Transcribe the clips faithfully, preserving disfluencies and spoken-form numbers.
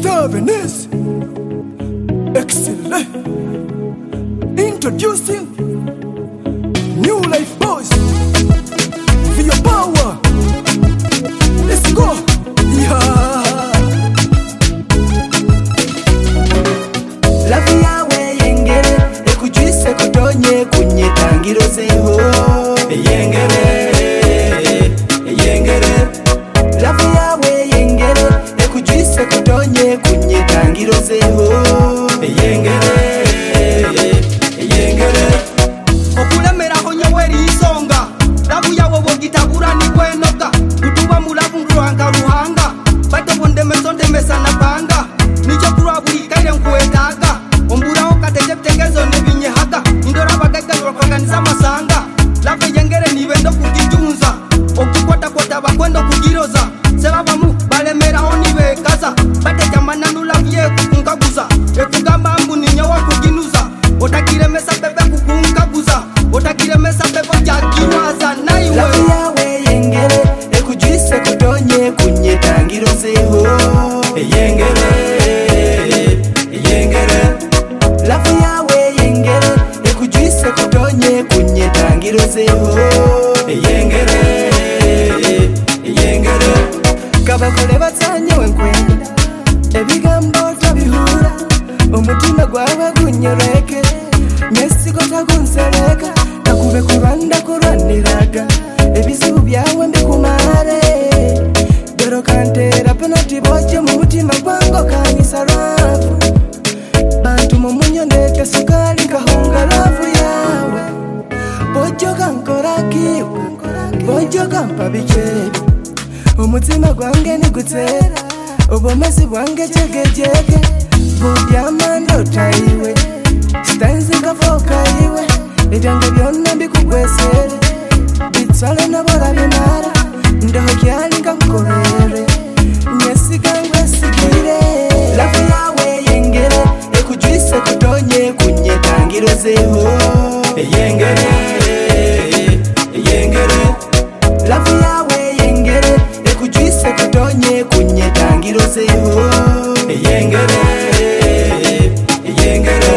Javanese. Excellent. Introducing New Life Boys. For your power. Let's go. Yeah. Love yawe yengere ekujise kutonye kunyetangiro zeho. Yengere, yengere. Love yawe yengere ekujise kutonye kunyetangiro zeho. Yengere, yengere. Okulemera honyeweri isonga. Love yawe bogitabura ni kwenoga. Kutuba mulavu ruhanga ruhanga. Bato bonde mesonde mesana banga. Nicho kuraburi kaire nkuetaga. Ombura okatete tegezo nebinyehaga. Indora bagaga organiza masanga. Love yengere nibendo kugijunza. Okukwata kwata bakwendo kugiroza. Sebabamu balemera onibe kaza. Bate jamana nulavye kukunkaguza. Ekugamba mbu ninyowa kuginuza. Otakire mesa bebe kukunkaguza. Otakire mesa bebe jagiwaza. Naiwe Love yawe yengere ekujise kutonye kunyetangiro zeho. Yengere, yengere. Love yawe yengere ekujise kutonye kunyetangiro zeho. Yengere, yengere. Kabakole batanye wenkwenda ebigambo tabihura omutima gwawe gunyereke nyesigo tagunsereka nakube kuranda kurwaniraga ebizibu byawe mbikumare dero kantera penalty boje mu mutima gwango kanisa rafu bantu mumunyo ndeke sukali nkahunga rafu yawe bojo kankora kiwe bojo kampa bichebi umutima gwange nigutera ubumezi bwange jegejege bubyamando tayiwe stanzi ngavoka iwe ibyange byonna mbikugwesere bitsale nabora bimara ndoho kyali nkamukorere nyesiga ngwesigire Love yawe yengere ekujise kutonye kunyetangiro zeho. Yengere, yengere. Love yawe yengere ekujise kutonye kunyetangiro zeho. Yengere, yengere.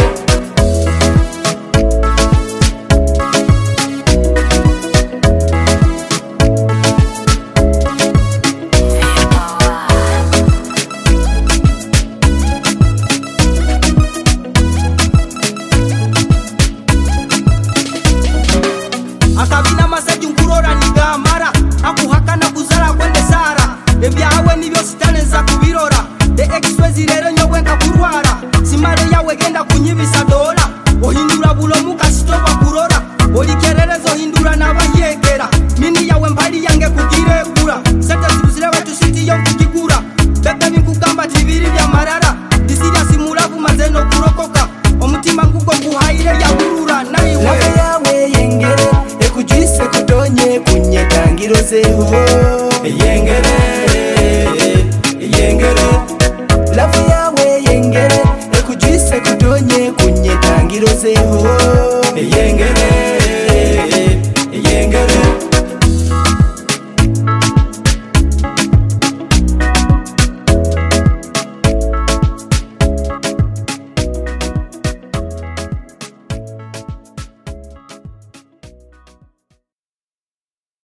akabina maseji nkurora nigamara akuhakana kuzara kwende sara ebyawe nibyo sitaneza kubirora the express rero nyowe nkakurwara simare yawe genda kunyibisa dola ohindura bulomu kasitoba kurora olikererezo hindura nabayegera mini yawe mpali yange kugiregura sete zibuzire batusiti yo kugigura bebe binkugamba tibiri bya marara disiriya simulavu mazeno kurokoka omutima ngugo kuhaire yaburura naiwe Love yawe yengere ekujise kutonye kunyetangiro zeho. Yengere, yengere. Love yawe yengere ekujise kutonye kunyetangiro zeho.